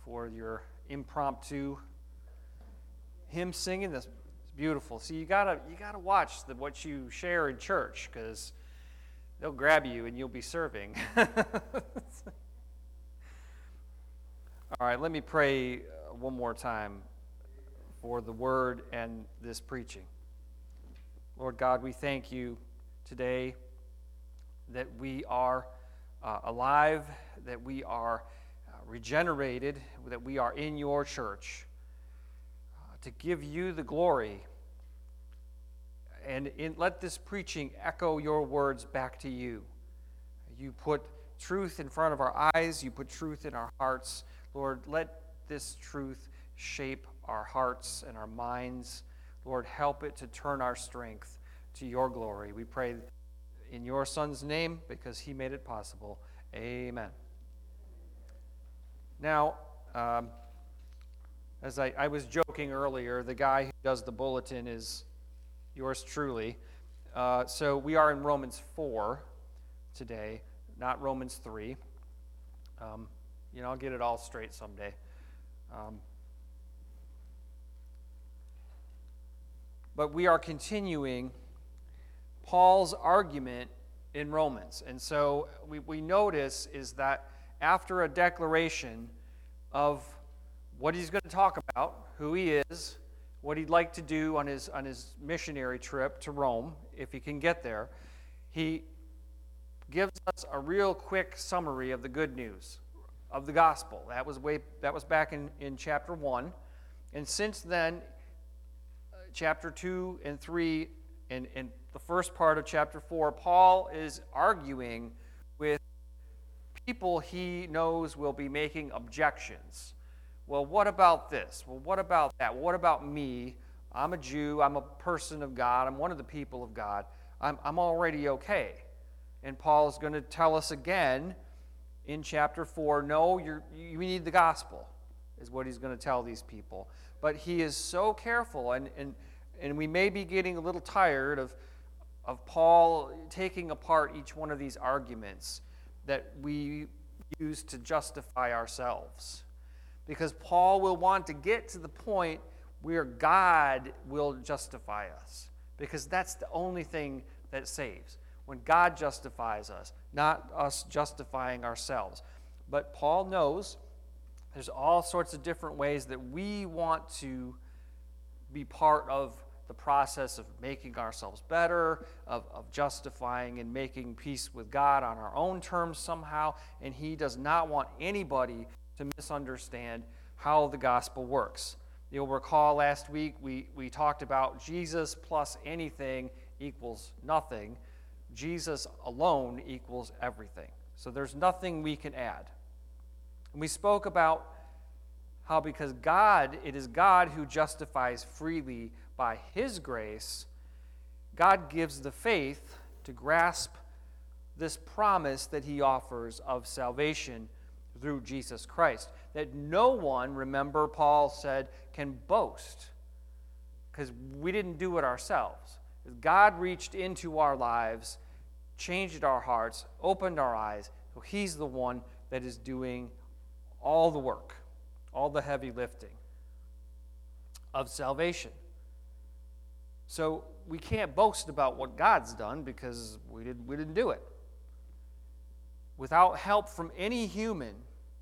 for your impromptu hymn singing. That's beautiful. See, you gotta watch what you share in church, because they'll grab you and you'll be serving. All right, let me pray one more time for the word and this preaching. Lord God, we thank you today that we are alive, that we are regenerated, that we are in your church to give you the glory. And let this preaching echo your words back to you. You put truth in front of our eyes. You put truth in our hearts. Lord, let this truth shape our hearts and our minds. Lord, help it to turn our strength to your glory. We pray in your Son's name because he made it possible. Amen. Now, as I was joking earlier, the guy who does the bulletin is yours truly. So we are in Romans 4 today, not Romans 3. I'll get it all straight someday. But we are continuing Paul's argument in Romans. And so we notice is that after a declaration of what he's going to talk about, who he is, what he'd like to do on his missionary trip to Rome, if he can get there, he gives us a real quick summary of the good news of the gospel. That was back in chapter 1. And since then, chapter 2 and 3 and the first part of chapter 4, Paul is arguing with people he knows will be making objections. Well, what about this? Well, what about that? What about me? I'm a Jew. I'm a person of God. I'm one of the people of God. I'm already okay. And Paul's going to tell us again in chapter 4, no, you need the gospel, is what he's going to tell these people. But he is so careful, and we may be getting a little tired of Paul taking apart each one of these arguments that we use to justify ourselves. Because Paul will want to get to the point where God will justify us. Because that's the only thing that saves. When God justifies us, not us justifying ourselves. But Paul knows there's all sorts of different ways that we want to be part of the process of making ourselves better, of justifying and making peace with God on our own terms somehow. And he does not want anybody to misunderstand how the gospel works. You'll recall last week we talked about Jesus plus anything equals nothing. Jesus alone equals everything. So there's nothing we can add. And we spoke about how because it is God who justifies freely by his grace, God gives the faith to grasp this promise that he offers of salvation through Jesus Christ. That no one, remember Paul said, can boast, because we didn't do it ourselves. God reached into our lives, changed our hearts, opened our eyes, so he's the one that is doing all the work, all the heavy lifting of salvation. So we can't boast about what God's done because we didn't do it. Without help from any human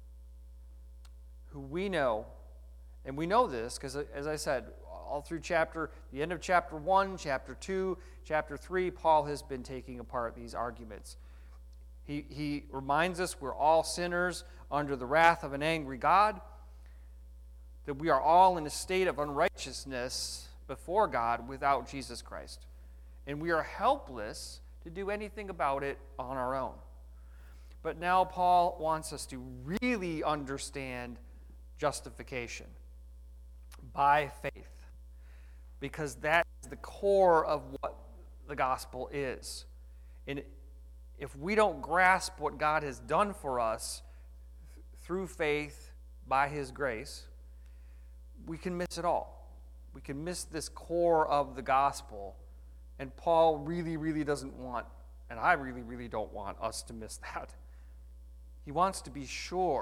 who we know, and we know this because, as I said, all through the end of chapter 1, chapter 2, chapter 3, Paul has been taking apart these arguments. He reminds us we're all sinners under the wrath of an angry God, that we are all in a state of unrighteousness before God without Jesus Christ. And we are helpless to do anything about it on our own. But now Paul wants us to really understand justification by faith, because that is the core of what the gospel is. And if we don't grasp what God has done for us through faith by his grace, we can miss it all. We can miss this core of the gospel. And Paul really, really doesn't want, and I really, really don't want us to miss that. He wants to be sure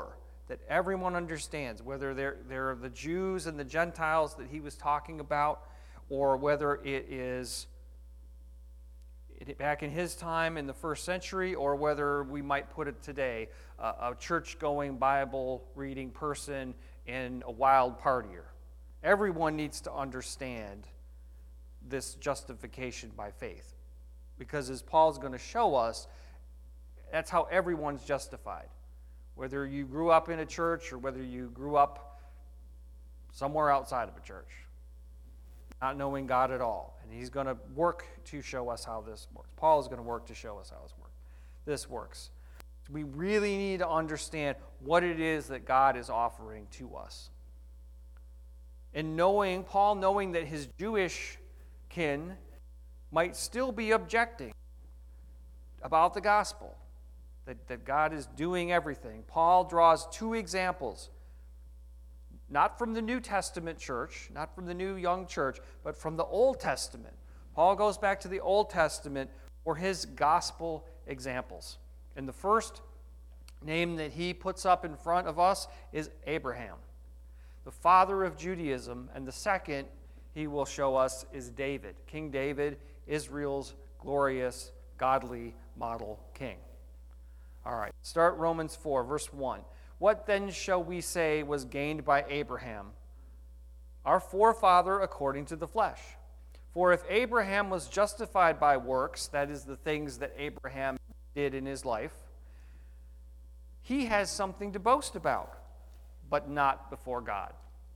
that everyone understands, whether they're the Jews and the Gentiles that he was talking about, or whether it is back in his time in the first century, or whether we might put it today, a church-going, Bible-reading person and a wild partier. Everyone needs to understand this justification by faith, because as Paul's going to show us, that's how everyone's justified. Whether you grew up in a church or whether you grew up somewhere outside of a church, not knowing God at all. And he's going to work to show us how this works. Paul is going to work to show us how this works. We really need to understand what it is that God is offering to us. And Paul knowing that his Jewish kin might still be objecting about the gospel, that God is doing everything. Paul draws two examples, not from the New Testament church, not from the new young church, but from the Old Testament. Paul goes back to the Old Testament for his gospel examples. And the first name that he puts up in front of us is Abraham, the father of Judaism, and the second he will show us is David, King David, Israel's glorious, godly model king. All right, start Romans 4, verse 1. What then shall we say was gained by Abraham, our forefather according to the flesh? For if Abraham was justified by works, that is the things that Abraham did in his life, he has something to boast about, but not before God.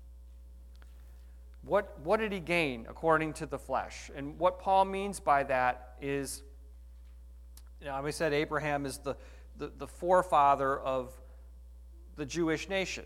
What did he gain according to the flesh? And what Paul means by that is, we said Abraham is the forefather of the Jewish nation.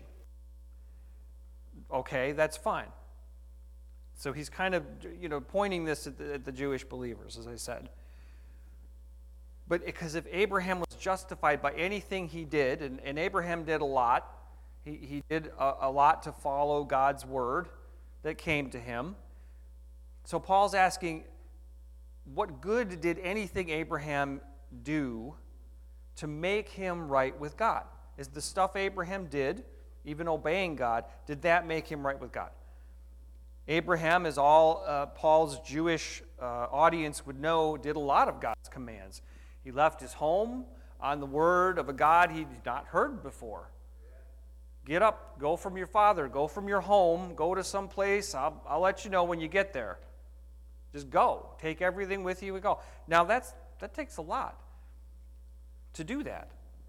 Okay, that's fine. So he's kind of, pointing this at the Jewish believers, as I said. But because if Abraham was justified by anything he did, and Abraham did a lot, he did a lot to follow God's word that came to him. So Paul's asking, what good did anything Abraham do to make him right with God? Is the stuff Abraham did, even obeying God, did that make him right with God? Abraham, as all Paul's Jewish audience would know, did a lot of God's commands. He left his home on the word of a God he'd not heard before. Get up, go from your father, go from your home, go to some place. I'll let you know when you get there. Just go. Take everything with you and go. Now that takes a lot to do that.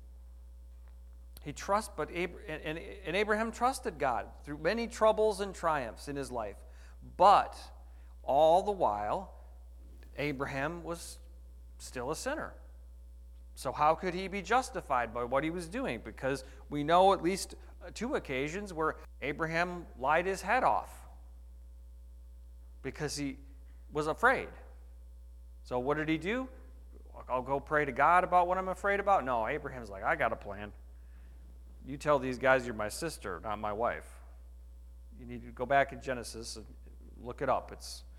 And Abraham trusted God through many troubles and triumphs in his life. But all the while, Abraham was still a sinner. So how could he be justified by what he was doing? Because we know at least two occasions where Abraham lied his head off because he was afraid. So what did he do? I'll go pray to God about what I'm afraid about? No, Abraham's like, I got a plan. You tell these guys you're my sister, not my wife. You need to go back in Genesis and look it up.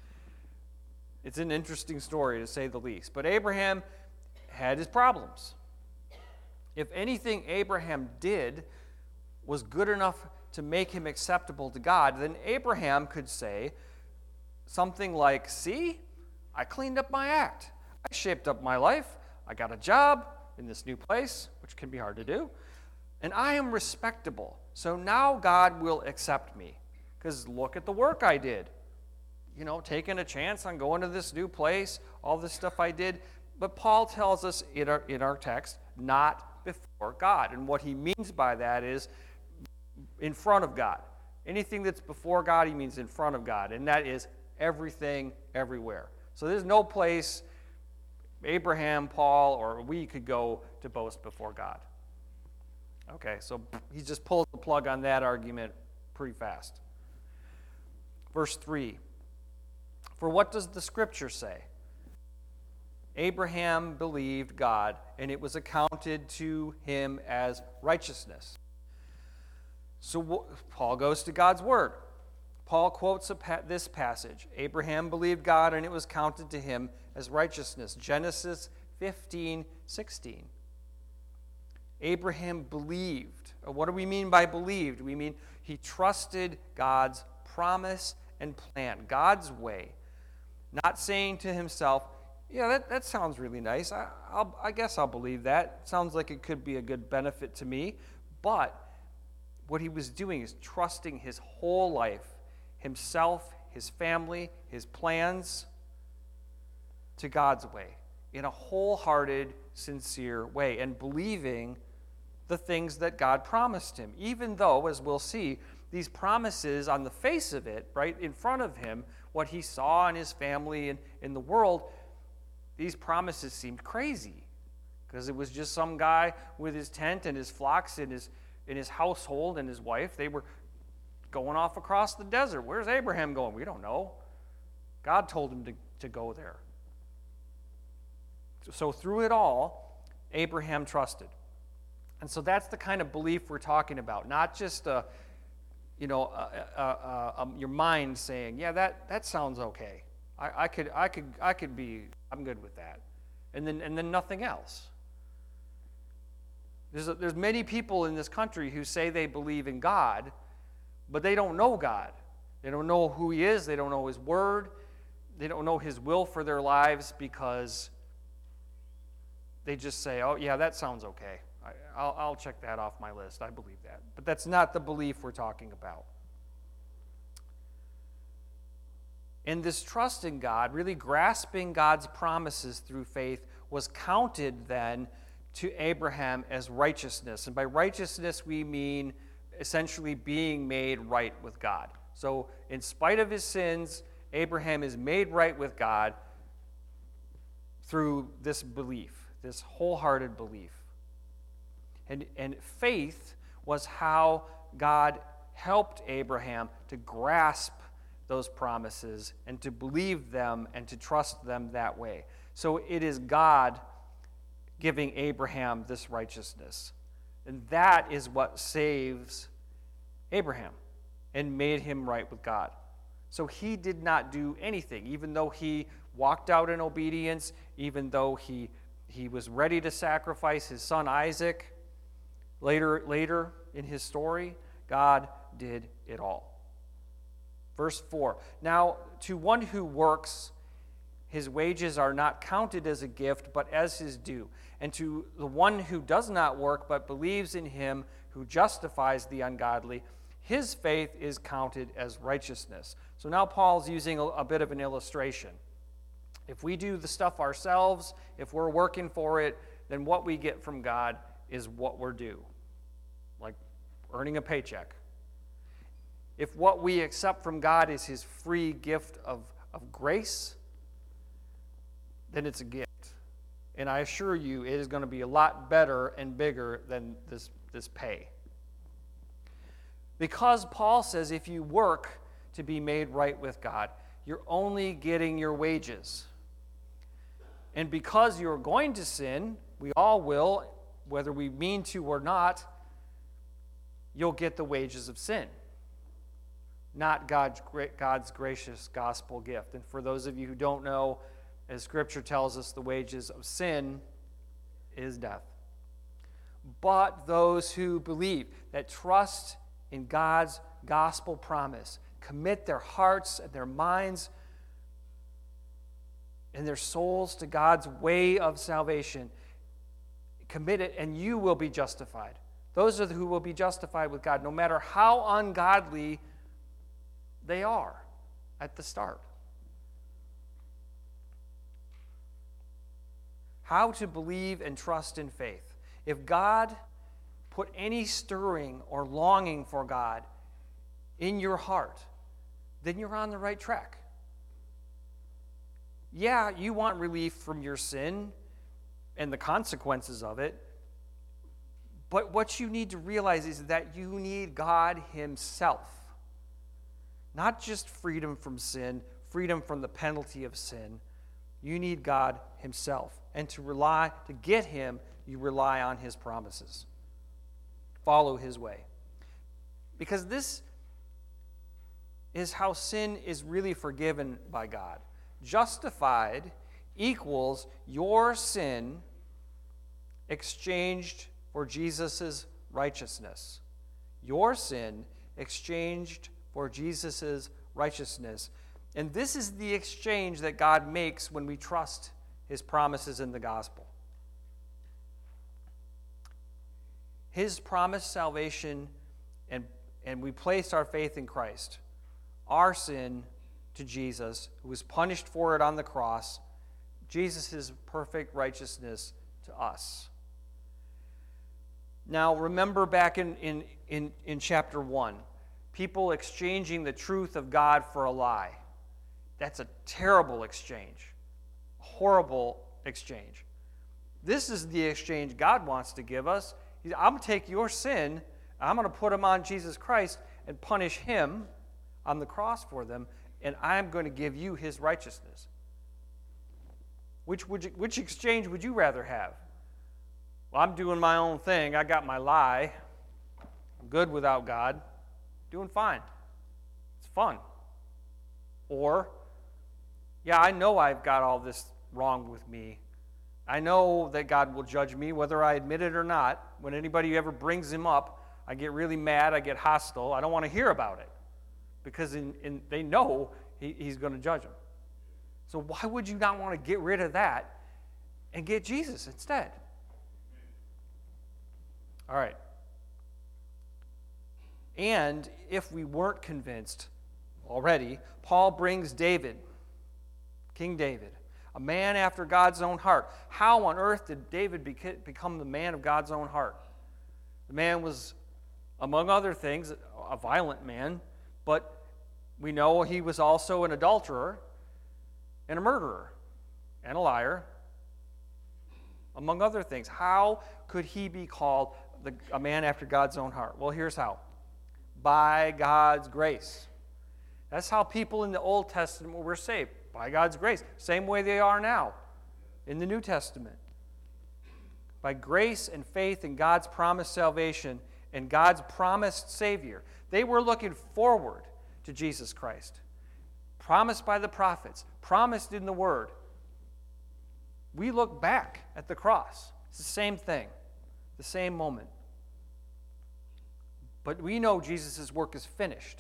It's an interesting story, to say the least. But Abraham had his problems. If anything Abraham did was good enough to make him acceptable to God, then Abraham could say something like, see, I cleaned up my act. I shaped up my life. I got a job in this new place, which can be hard to do. And I am respectable. So now God will accept me. Because look at the work I did. Taking a chance on going to this new place, all this stuff I did. But Paul tells us in our text, not before God. And what he means by that is in front of God. Anything that's before God, he means in front of God. And that is everything, everywhere. So there's no place Abraham, Paul, or we could go to boast before God. Okay, so he just pulled the plug on that argument pretty fast. Verse 3. For what does the scripture say? Abraham believed God, and it was accounted to him as righteousness. So Paul goes to God's word. Paul quotes this passage. Abraham believed God, and it was counted to him as righteousness. Genesis 15:16. Abraham believed. What do we mean by believed? We mean he trusted God's promise and plan, God's way. Not saying to himself, yeah, that sounds really nice. I guess I'll believe that. Sounds like it could be a good benefit to me. But what he was doing is trusting his whole life, himself, his family, his plans, to God's way in a wholehearted, sincere way, and believing the things that God promised him, even though, as we'll see, these promises on the face of it, right in front of him, what he saw in his family and in the world, these promises seemed crazy because it was just some guy with his tent and his flocks and his household and his wife. They were going off across the desert. Where's Abraham going? We don't know. God told him to go there. So through it all, Abraham trusted. And so that's the kind of belief we're talking about, not just your mind saying, yeah, that sounds okay. I'm good with that. And then nothing else. There's many people in this country who say they believe in God, but they don't know God. They don't know who he is. They don't know his word. They don't know his will for their lives because they just say, oh, yeah, that sounds okay. I'll check that off my list. I believe that. But that's not the belief we're talking about. And this trust in God, really grasping God's promises through faith, was counted then to Abraham as righteousness. And by righteousness, we mean essentially being made right with God. So in spite of his sins, Abraham is made right with God through this belief, this wholehearted belief. And faith was how God helped Abraham to grasp those promises and to believe them and to trust them that way. So it is God giving Abraham this righteousness. And that is what saves Abraham and made him right with God. So he did not do anything, even though he walked out in obedience, even though he was ready to sacrifice his son Isaac. Later in his story, God did it all. Verse 4, now to one who works, his wages are not counted as a gift, but as his due. And to the one who does not work, but believes in him who justifies the ungodly, his faith is counted as righteousness. So now Paul's using a bit of an illustration. If we do the stuff ourselves, if we're working for it, then what we get from God is what we're due, like earning a paycheck. If what we accept from God is his free gift of grace, then it's a gift. And I assure you, it is going to be a lot better and bigger than this pay. Because Paul says if you work to be made right with God, you're only getting your wages. And because you're going to sin, we all will, whether we mean to or not, you'll get the wages of sin, not God's gracious gospel gift. And for those of you who don't know, as Scripture tells us, the wages of sin is death. But those who believe, that trust in God's gospel promise, commit their hearts and their minds and their souls to God's way of salvation, commit it, and you will be justified. Those are who will be justified with God, no matter how ungodly they are at the start. How to believe and trust in faith. If God put any stirring or longing for God in your heart, then you're on the right track. Yeah, you want relief from your sin and the consequences of it, but what you need to realize is that you need God himself. Not just freedom from sin, freedom from the penalty of sin. You need God himself. And to get him, you rely on his promises. Follow his way. Because this is how sin is really forgiven by God. Justified equals your sin exchanged for Jesus' righteousness. Your sin exchanged for Jesus' righteousness. And this is the exchange that God makes when we trust his promises in the gospel. His promised salvation, and we placed our faith in Christ. Our sin to Jesus, who was punished for it on the cross, Jesus' perfect righteousness to us. Now, remember back in chapter 1, people exchanging the truth of God for a lie. That's a terrible exchange, horrible exchange. This is the exchange God wants to give us. I'm going to take your sin, I'm going to put him on Jesus Christ and punish him on the cross for them, and I'm going to give you his righteousness. Which exchange would you rather have? Well, I'm doing my own thing. I got my lie. I'm good without God. Doing fine. It's fun. Or, yeah, I know I've got all this wrong with me. I know that God will judge me whether I admit it or not. When anybody ever brings him up, I get really mad. I get hostile. I don't want to hear about it because they know he's going to judge them. So why would you not want to get rid of that and get Jesus instead? All right. And if we weren't convinced already, Paul brings David, King David, a man after God's own heart. How on earth did David become the man of God's own heart? The man was, among other things, a violent man, but we know he was also an adulterer and a murderer and a liar, among other things. How could he be called a man after God's own heart? Well, here's how. By God's grace. That's how people in the Old Testament were saved, by God's grace. Same way they are now in the New Testament. By grace and faith in God's promised salvation and God's promised Savior. They were looking forward to Jesus Christ. Promised by the prophets, promised in the Word. We look back at the cross. It's the same thing, the same moment. But we know Jesus' work is finished.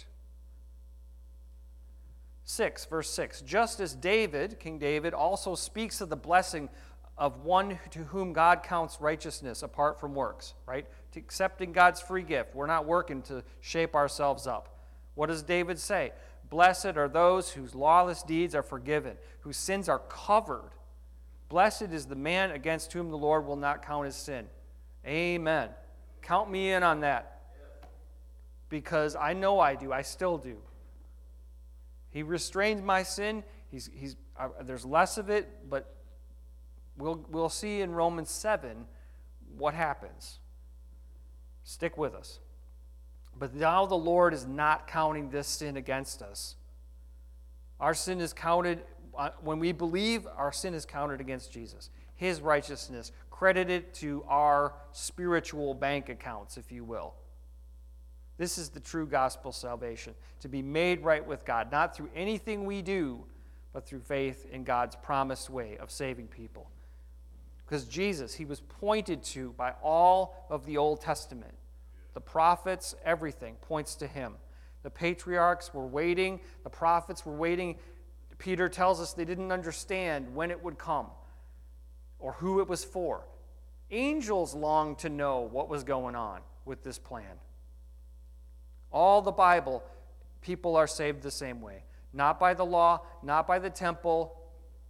6, verse 6. Just as David, King David, also speaks of the blessing of one to whom God counts righteousness apart from works, right? To accepting God's free gift. We're not working to shape ourselves up. What does David say? Blessed are those whose lawless deeds are forgiven, whose sins are covered. Blessed is the man against whom the Lord will not count his sin. Amen. Count me in on that. Because I know I do. I still do. He restrains my sin. There's less of it, but we'll see in Romans 7 what happens. Stick with us. But now the Lord is not counting this sin against us. Our sin is counted, when we believe, our sin is counted against Jesus. His righteousness, credited to our spiritual bank accounts, if you will. This is the true gospel salvation, to be made right with God, not through anything we do, but through faith in God's promised way of saving people. Because Jesus, he was pointed to by all of the Old Testament. The prophets, everything points to him. The patriarchs were waiting. The prophets were waiting. Peter tells us they didn't understand when it would come or who it was for. Angels longed to know what was going on with this plan. All the Bible, people are saved the same way. Not by the law, not by the temple,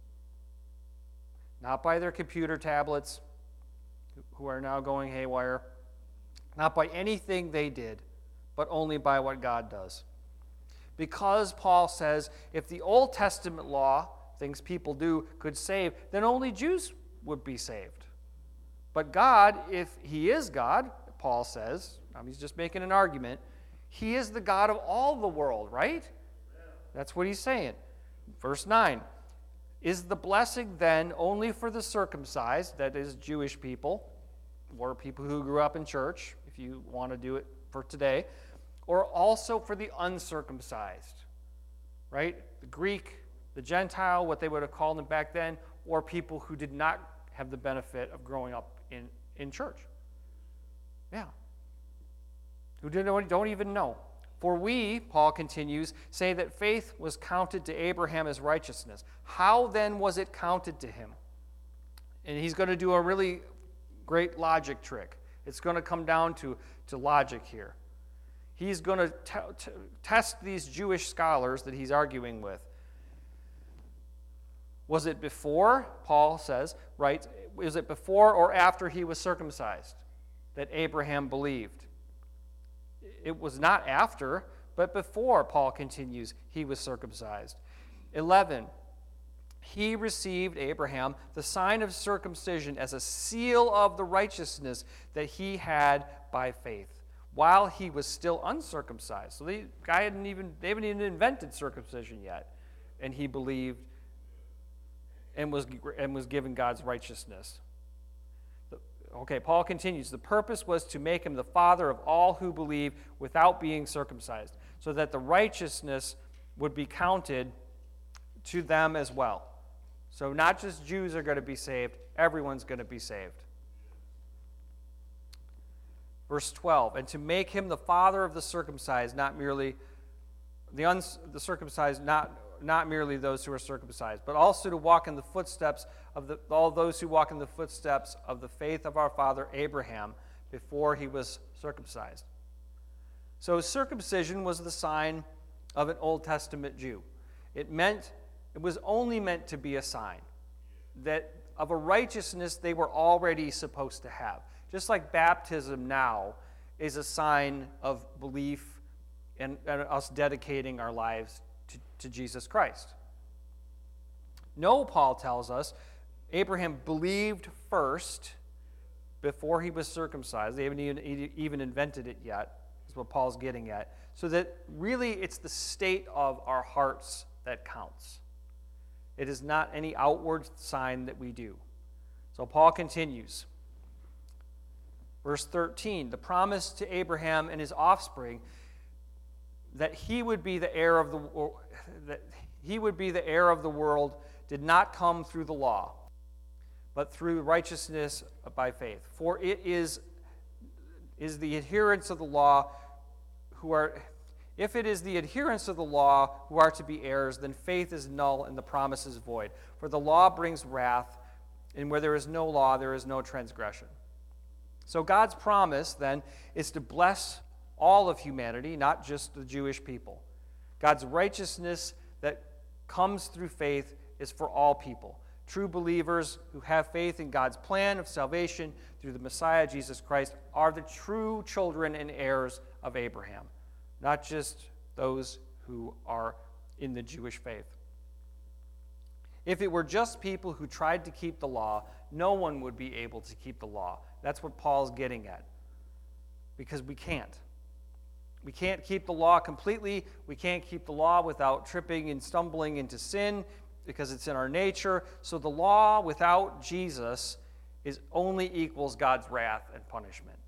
not by their computer tablets, who are now going haywire, not by anything they did, but only by what God does. Because Paul says, if the Old Testament law, things people do, could save, then only Jews would be saved. But God, if he is God, Paul says, he's just making an argument, he is the God of all the world, right? That's what he's saying. Verse 9, is the blessing then only for the circumcised, that is Jewish people, or people who grew up in church, if you want to do it for today, or also for the uncircumcised, right? The Greek, the Gentile, what they would have called them back then, or people who did not have the benefit of growing up in church. Yeah. Who don't even know. For we, Paul continues, say that faith was counted to Abraham as righteousness. How then was it counted to him? And he's going to do a really great logic trick. It's going to come down to logic here. He's going to test these Jewish scholars that he's arguing with. Was it before, Paul says, right? Was it before or after he was circumcised that Abraham believed? It was not after, but before, Paul continues, he was circumcised. 11, he received, Abraham, the sign of circumcision as a seal of the righteousness that he had by faith, while he was still uncircumcised. So they haven't even invented circumcision yet, and he believed and was given God's righteousness. Okay, Paul continues. The purpose was to make him the father of all who believe without being circumcised, so that the righteousness would be counted to them as well. So not just Jews are going to be saved, everyone's going to be saved. Verse 12, and to make him the father of the circumcised, not merely the circumcised, not merely those who are circumcised, but also to walk in the footsteps of all those who walk in the footsteps of the faith of our father Abraham before he was circumcised. So circumcision was the sign of an Old Testament Jew. It was only meant to be a sign that of a righteousness they were already supposed to have. Just like baptism now is a sign of belief and us dedicating our lives to Jesus Christ. No, Paul tells us, Abraham believed first before he was circumcised. They haven't even invented it yet, is what Paul's getting at. So that really it's the state of our hearts that counts. It is not any outward sign that we do. So Paul continues. Verse 13, the promise to Abraham and his offspring that he would be the heir of the world did not come through the law, but through righteousness by faith. For it is the adherents of the law if it is the adherents of the law who are to be heirs, then faith is null and the promise is void. For the law brings wrath, and where there is no law, there is no transgression. So God's promise, then, is to bless all of humanity, not just the Jewish people. God's righteousness that comes through faith is for all people. True believers who have faith in God's plan of salvation through the Messiah, Jesus Christ, are the true children and heirs of Abraham, not just those who are in the Jewish faith. If it were just people who tried to keep the law, no one would be able to keep the law. That's what Paul's getting at. Because we can't. We can't keep the law completely. We can't keep the law without tripping and stumbling into sin because it's in our nature. So the law without Jesus only equals God's wrath and punishment.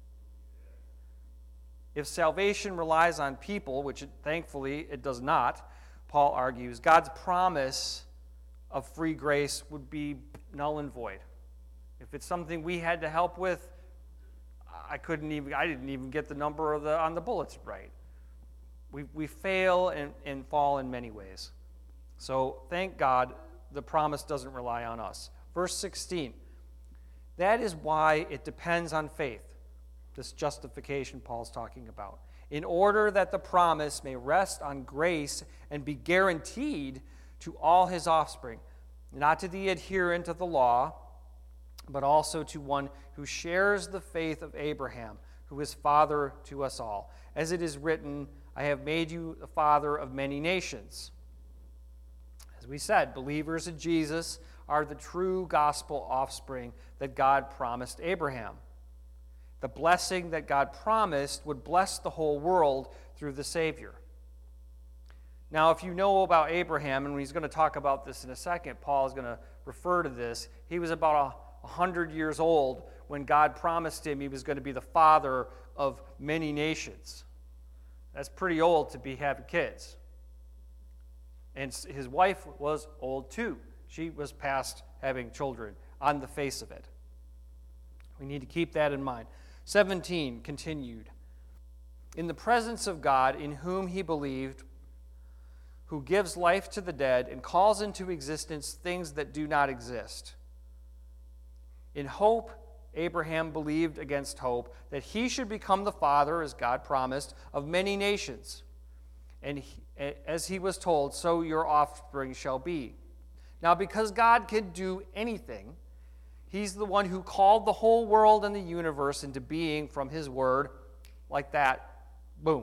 If salvation relies on people, which thankfully it does not, Paul argues, God's promise of free grace would be null and void. If it's something we had to help with, I didn't even get the number on the bullets right. We fail and fall in many ways. So thank God the promise doesn't rely on us. Verse 16, that is why it depends on faith, this justification Paul's talking about, in order that the promise may rest on grace and be guaranteed to all his offspring, not to the adherent of the law, but also to one who shares the faith of Abraham, who is father to us all. As it is written, I have made you the father of many nations. As we said, believers in Jesus are the true gospel offspring that God promised Abraham. The blessing that God promised would bless the whole world through the Savior. Now, if you know about Abraham, and he's going to talk about this in a second, Paul is going to refer to this. He was about 100 years old when God promised him he was going to be the father of many nations. That's pretty old to be having kids. And his wife was old too. She was past having children on the face of it. We need to keep that in mind. 17 continued. In the presence of God, in whom he believed, who gives life to the dead and calls into existence things that do not exist. In hope, Abraham believed against hope that he should become the father, as God promised, of many nations. And as he was told, so your offspring shall be. Now, because God can do anything, he's the one who called the whole world and the universe into being from his word, like that. Boom.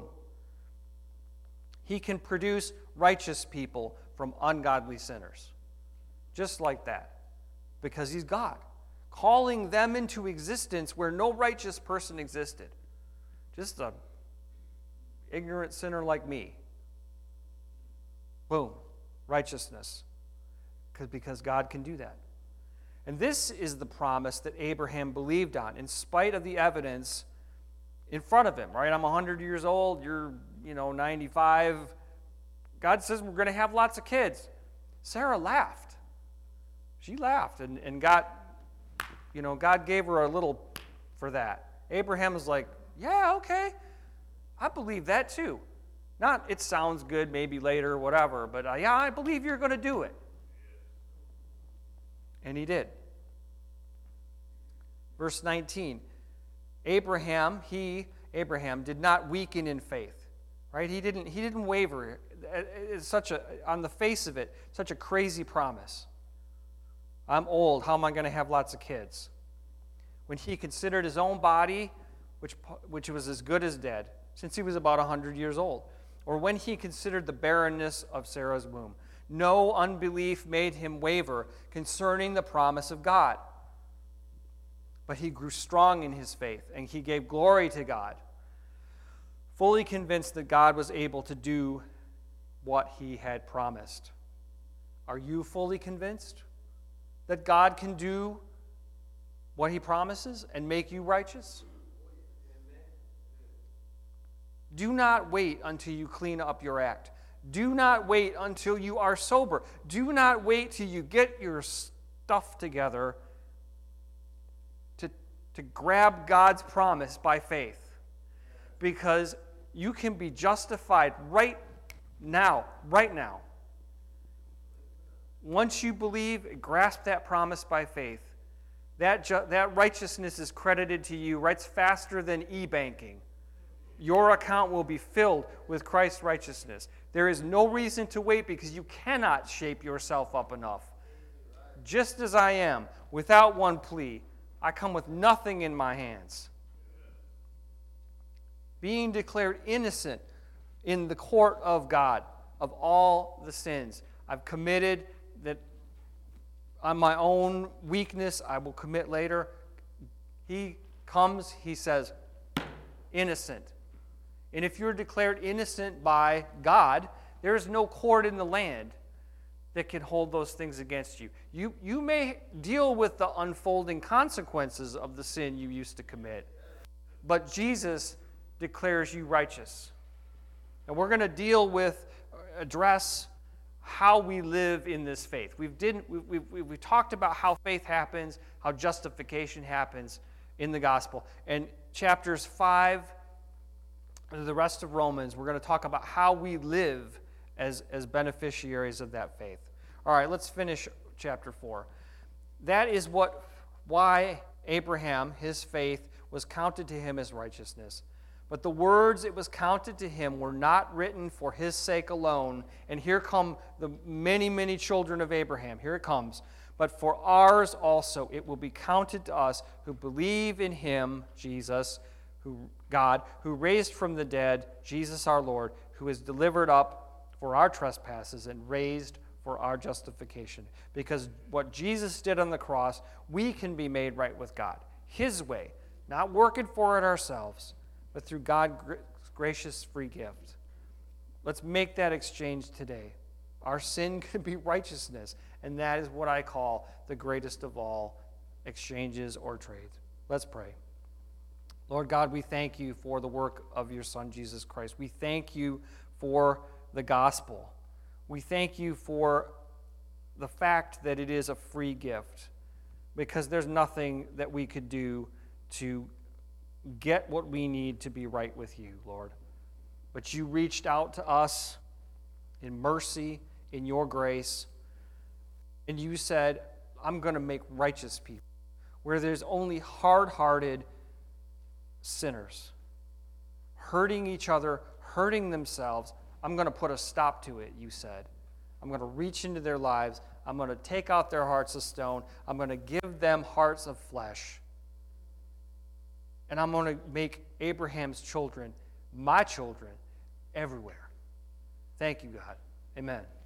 He can produce righteous people from ungodly sinners. Just like that. Because he's God. Calling them into existence where no righteous person existed. Just an ignorant sinner like me. Boom. Righteousness. Because God can do that. And this is the promise that Abraham believed on, in spite of the evidence in front of him, right? I'm 100 years old, you're, 95. God says we're going to have lots of kids. Sarah laughed. She laughed, and God gave her a little for that. Abraham was like, yeah, okay, I believe that too. Not, it sounds good, maybe later, whatever, but yeah, I believe you're going to do it. And he did. Verse 19, Abraham did not weaken in faith, right? He didn't waver. It's on the face of it, such a crazy promise. I'm old, how am I going to have lots of kids? When he considered his own body, which was as good as dead, since he was about 100 years old, or when he considered the barrenness of Sarah's womb, no unbelief made him waver concerning the promise of God. But he grew strong in his faith, and he gave glory to God, fully convinced that God was able to do what he had promised. Are you fully convinced that God can do what he promises and make you righteous? Do not wait until you clean up your act. Do not wait until you are sober. Do not wait till you get your stuff together to grab God's promise by faith. Because you can be justified right now. Once you believe, grasp that promise by faith, that righteousness is credited to you right faster than e-banking. Your account will be filled with Christ's righteousness. There is no reason to wait because you cannot shape yourself up enough. Just as I am, without one plea, I come with nothing in my hands. Being declared innocent in the court of God of all the sins I've committed, that on my own weakness I will commit later. He comes, he says, innocent. And if you're declared innocent by God, there is no court in the land that can hold those things against you. You may deal with the unfolding consequences of the sin you used to commit, but Jesus declares you righteous. And we're going to address how we live in this faith. We've talked about how faith happens, how justification happens in the gospel. And chapters 5 and the rest of Romans, we're going to talk about how we live as beneficiaries of that faith. All right, let's finish chapter 4. That is why Abraham, his faith, was counted to him as righteousness. But the words it was counted to him were not written for his sake alone. And here come the many, many children of Abraham. Here it comes. But for ours also it will be counted to us who believe in him, Jesus, God, who raised from the dead Jesus our Lord, who is delivered up for our trespasses and raised for our justification. Because what Jesus did on the cross, we can be made right with God. His way, not working for it ourselves, but through God's gracious free gift. Let's make that exchange today. Our sin could be righteousness, and that is what I call the greatest of all exchanges or trades. Let's pray. Lord God, we thank you for the work of your Son, Jesus Christ. We thank you for the gospel. We thank you for the fact that it is a free gift, because there's nothing that we could do to get what we need to be right with you, Lord. But you reached out to us in mercy, in your grace, and you said, I'm going to make righteous people, where there's only hard-hearted sinners, hurting each other, hurting themselves. I'm going to put a stop to it, you said. I'm going to reach into their lives. I'm going to take out their hearts of stone. I'm going to give them hearts of flesh. And I'm going to make Abraham's children my children everywhere. Thank you, God. Amen.